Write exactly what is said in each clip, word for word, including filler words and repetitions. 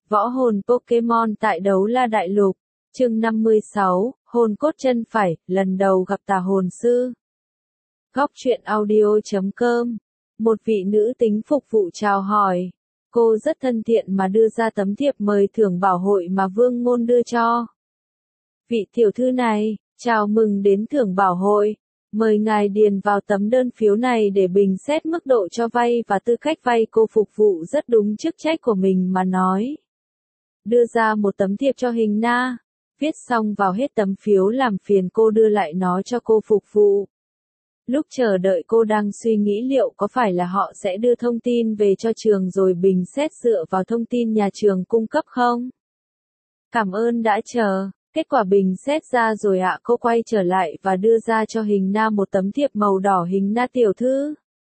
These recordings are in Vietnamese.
Võ hồn Pokemon tại Đấu La Đại Lục, chương năm mươi sáu, hồn cốt chân phải, lần đầu gặp tà hồn sư. Góc truyện audio chấm com. Một vị nữ tính phục vụ chào hỏi. Cô rất thân thiện mà đưa ra tấm thiệp mời thưởng bảo hội mà Vương Ngôn đưa cho. Vị tiểu thư này, chào mừng đến thưởng bảo hội. Mời ngài điền vào tấm đơn phiếu này để bình xét mức độ cho vay và tư cách vay. Cô phục vụ rất đúng chức trách của mình mà nói. Đưa ra một tấm thiệp cho Hình Na. Viết xong vào hết tấm phiếu làm phiền cô đưa lại nó cho cô phục vụ. Lúc chờ đợi cô đang suy nghĩ liệu có phải là họ sẽ đưa thông tin về cho trường rồi bình xét dựa vào thông tin nhà trường cung cấp không? Cảm ơn đã chờ. Kết quả bình xét ra rồi ạ. Cô quay trở lại và đưa ra cho Hình Na một tấm thiệp màu đỏ. Hình Na tiểu thư.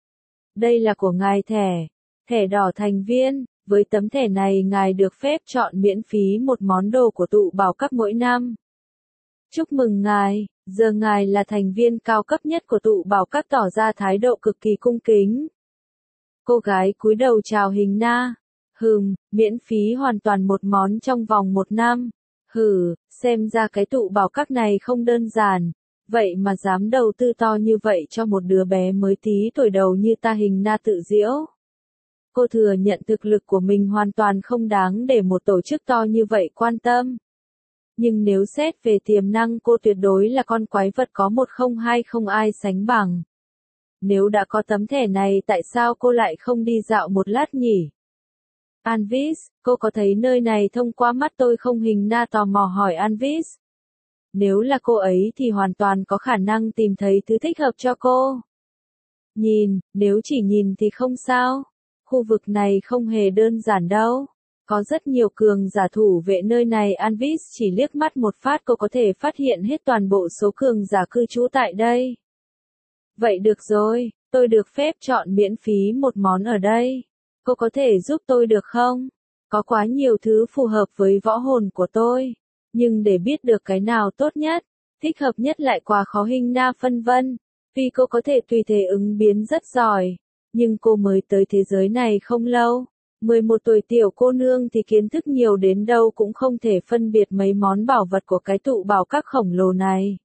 Đây là của ngài thẻ. Thẻ đỏ thành viên. Với tấm thẻ này ngài được phép chọn miễn phí một món đồ của tụ bảo các mỗi năm. Chúc mừng ngài, giờ ngài là thành viên cao cấp nhất của tụ bảo các, tỏ ra thái độ cực kỳ cung kính. Cô gái cúi đầu chào Hình Na. Hừm, miễn phí hoàn toàn một món trong vòng một năm. Hừ, xem ra cái tụ bảo các này không đơn giản. Vậy mà dám đầu tư to như vậy cho một đứa bé mới tí tuổi đầu như ta. Hình Na tự giễu. Cô thừa nhận thực lực của mình hoàn toàn không đáng để một tổ chức to như vậy quan tâm. Nhưng nếu xét về tiềm năng, cô tuyệt đối là con quái vật có một không hai không ai sánh bằng. Nếu đã có tấm thẻ này tại sao cô lại không đi dạo một lát nhỉ? Anvis, cô có thấy nơi này thông qua mắt tôi không? Hình Na tò mò hỏi Anvis. Nếu là cô ấy thì hoàn toàn có khả năng tìm thấy thứ thích hợp cho cô. Nhìn, nếu chỉ nhìn thì không sao. Khu vực này không hề đơn giản đâu. Có rất nhiều cường giả thủ vệ nơi này. Anvis chỉ liếc mắt một phát cô có thể phát hiện hết toàn bộ số cường giả cư trú tại đây. Vậy được rồi, tôi được phép chọn miễn phí một món ở đây. Cô có thể giúp tôi được không? Có quá nhiều thứ phù hợp với võ hồn của tôi. Nhưng để biết được cái nào tốt nhất, thích hợp nhất lại quá khó. Hình Na phân vân. Vì cô có thể tùy thể ứng biến rất giỏi. Nhưng cô mới tới thế giới này không lâu. mười một tuổi tiểu cô nương thì kiến thức nhiều đến đâu cũng không thể phân biệt mấy món bảo vật của cái tụ bảo các khổng lồ này.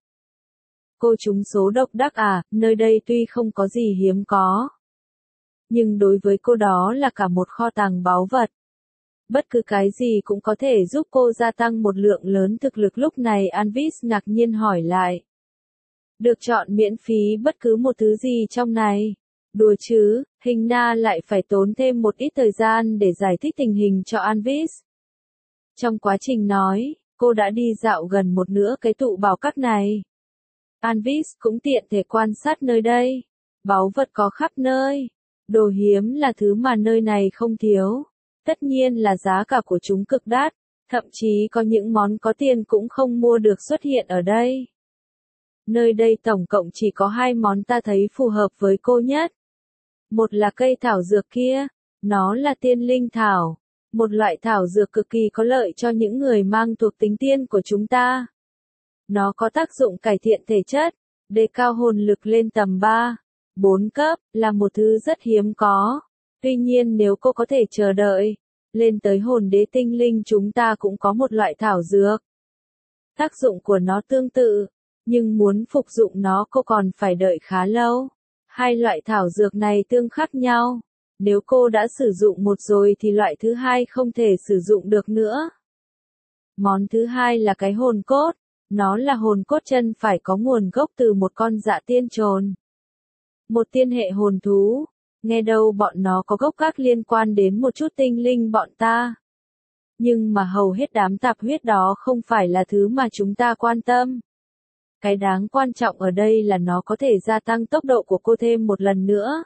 Cô trúng số độc đắc à, nơi đây tuy không có gì hiếm có. Nhưng đối với cô đó là cả một kho tàng báu vật. Bất cứ cái gì cũng có thể giúp cô gia tăng một lượng lớn thực lực. Lúc này Anvis ngạc nhiên hỏi lại. Được chọn miễn phí bất cứ một thứ gì trong này. Đùa chứ, Hình Na lại phải tốn thêm một ít thời gian để giải thích tình hình cho Anvis. Trong quá trình nói, cô đã đi dạo gần một nửa cái tụ bảo các này. Anvis cũng tiện thể quan sát nơi đây. Báu vật có khắp nơi. Đồ hiếm là thứ mà nơi này không thiếu. Tất nhiên là giá cả của chúng cực đắt. Thậm chí có những món có tiền cũng không mua được xuất hiện ở đây. Nơi đây tổng cộng chỉ có hai món ta thấy phù hợp với cô nhất. Một là cây thảo dược kia, nó là tiên linh thảo, một loại thảo dược cực kỳ có lợi cho những người mang thuộc tính tiên của chúng ta. Nó có tác dụng cải thiện thể chất, đề cao hồn lực lên tầm ba, bốn cấp, là một thứ rất hiếm có. Tuy nhiên nếu cô có thể chờ đợi, lên tới hồn đế tinh linh chúng ta cũng có một loại thảo dược. Tác dụng của nó tương tự, nhưng muốn phục dụng nó cô còn phải đợi khá lâu. Hai loại thảo dược này tương khắc nhau. Nếu cô đã sử dụng một rồi thì loại thứ hai không thể sử dụng được nữa. Món thứ hai là cái hồn cốt. Nó là hồn cốt chân phải có nguồn gốc từ một con dạ tiên trồn. Một tiên hệ hồn thú. Nghe đâu bọn nó có gốc gác liên quan đến một chút tinh linh bọn ta. Nhưng mà hầu hết đám tạp huyết đó không phải là thứ mà chúng ta quan tâm. Cái đáng quan trọng ở đây là nó có thể gia tăng tốc độ của cô thêm một lần nữa.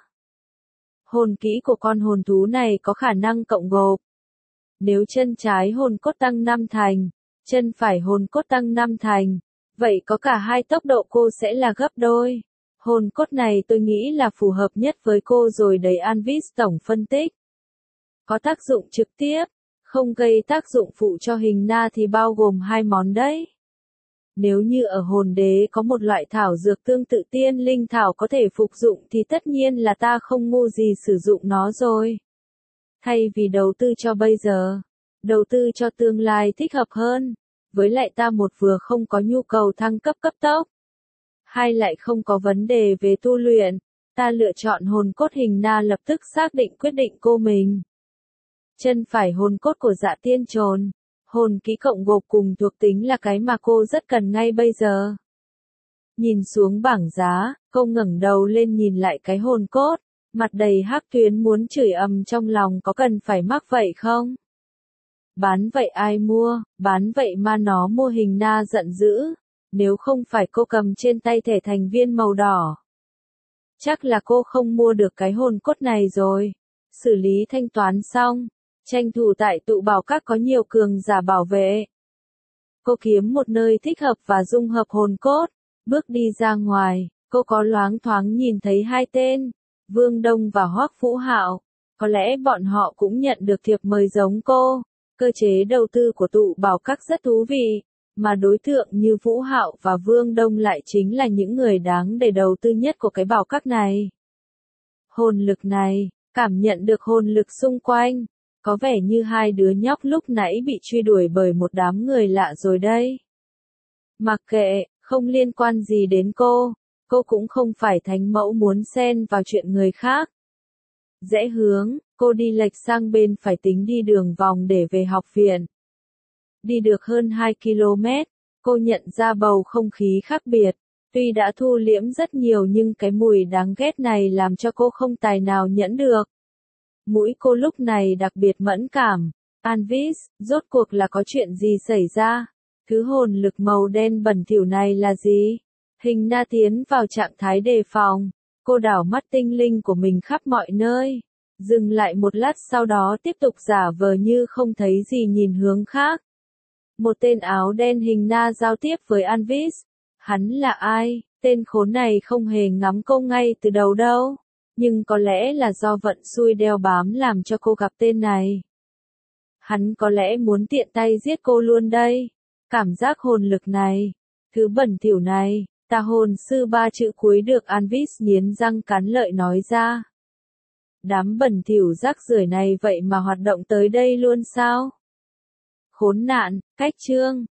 Hồn kỹ của con hồn thú này có khả năng cộng gộp. Nếu chân trái hồn cốt tăng năm thành, chân phải hồn cốt tăng năm thành, vậy có cả hai tốc độ cô sẽ là gấp đôi. Hồn cốt này tôi nghĩ là phù hợp nhất với cô rồi đấy. Anvis tổng phân tích. Có tác dụng trực tiếp, không gây tác dụng phụ cho Hình Na thì bao gồm hai món đấy. Nếu như ở hồn đế có một loại thảo dược tương tự tiên linh thảo có thể phục dụng thì tất nhiên là ta không ngu gì sử dụng nó rồi. Thay vì đầu tư cho bây giờ, đầu tư cho tương lai thích hợp hơn. Với lại ta một vừa không có nhu cầu thăng cấp cấp tốc, hai lại không có vấn đề về tu luyện, ta lựa chọn hồn cốt hình na lập tức xác định quyết định cô mình. Chân phải hồn cốt của Dạ Tiên Trồn, hồn kỹ cộng gộp cùng thuộc tính là cái mà cô rất cần ngay bây giờ. Nhìn xuống bảng giá, cô ngẩng đầu lên nhìn lại cái hồn cốt, mặt đầy hắc tuyến muốn chửi ầm trong lòng, có cần phải mắc vậy không? Bán vậy ai mua, bán vậy mà nó mua hình na giận dữ, nếu không phải cô cầm trên tay thẻ thành viên màu đỏ. Chắc là cô không mua được cái hồn cốt này rồi. Xử lý thanh toán xong, tranh thủ tại tụ bảo các có nhiều cường giả bảo vệ. Cô kiếm một nơi thích hợp và dung hợp hồn cốt, bước đi ra ngoài, cô có loáng thoáng nhìn thấy hai tên, Vương Đông và Hoắc Vũ Hạo. Có lẽ bọn họ cũng nhận được thiệp mời giống cô. Cơ chế đầu tư của tụ bảo các rất thú vị, mà đối tượng như Vũ Hạo và Vương Đông lại chính là những người đáng để đầu tư nhất của cái bảo các này. Hồn lực này, cảm nhận được hồn lực xung quanh, có vẻ như hai đứa nhóc lúc nãy bị truy đuổi bởi một đám người lạ rồi đây. Mặc kệ, không liên quan gì đến cô, cô cũng không phải thánh mẫu muốn xen vào chuyện người khác. Rẽ hướng, cô đi lệch sang bên phải tính đi đường vòng để về học viện. Đi được hơn hai ki lô mét, cô nhận ra bầu không khí khác biệt. Tuy đã thu liễm rất nhiều nhưng cái mùi đáng ghét này làm cho cô không tài nào nhẫn được. Mũi cô lúc này đặc biệt mẫn cảm. Anvis, rốt cuộc là có chuyện gì xảy ra? Thứ hồn lực màu đen bẩn thỉu này là gì? Hình na tiến vào trạng thái đề phòng. Cô đảo mắt tinh linh của mình khắp mọi nơi. Dừng lại một lát sau đó tiếp tục giả vờ như không thấy gì nhìn hướng khác. Một tên áo đen hình na giao tiếp với Anvis. Hắn là ai? Tên khốn này không hề ngắm cô ngay từ đầu đâu. Nhưng có lẽ là do vận xui đeo bám làm cho cô gặp tên này. Hắn có lẽ muốn tiện tay giết cô luôn đây. Cảm giác hồn lực này, thứ bẩn thỉu này, tà hồn sư ba chữ cuối được Anvis nghiến răng cắn lợi nói ra. Đám bẩn thỉu rác rưởi này vậy mà hoạt động tới đây luôn sao? Khốn nạn, cách chương.